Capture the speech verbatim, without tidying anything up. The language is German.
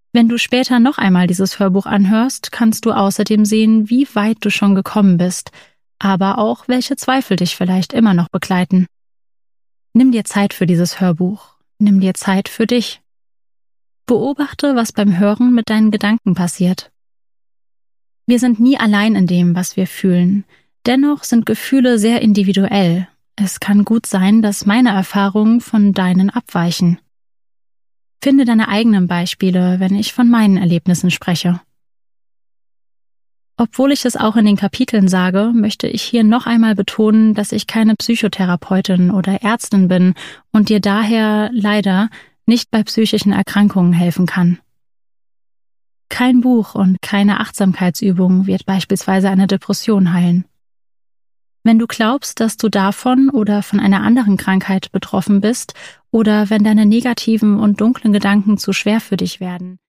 Wenn du später noch einmal dieses Hörbuch anhörst, kannst du außerdem sehen, wie weit du schon gekommen bist, aber auch, welche Zweifel dich vielleicht immer noch begleiten. Nimm dir Zeit für dieses Hörbuch. Nimm dir Zeit für dich. Beobachte, was beim Hören mit deinen Gedanken passiert. Wir sind nie allein in dem, was wir fühlen. Dennoch sind Gefühle sehr individuell. Es kann gut sein, dass meine Erfahrungen von deinen abweichen. Finde deine eigenen Beispiele, wenn ich von meinen Erlebnissen spreche. Obwohl ich es auch in den Kapiteln sage, möchte ich hier noch einmal betonen, dass ich keine Psychotherapeutin oder Ärztin bin und dir daher leider nicht bei psychischen Erkrankungen helfen kann. Kein Buch und keine Achtsamkeitsübung wird beispielsweise eine Depression heilen. Wenn du glaubst, dass du davon oder von einer anderen Krankheit betroffen bist oder wenn deine negativen und dunklen Gedanken zu schwer für dich werden,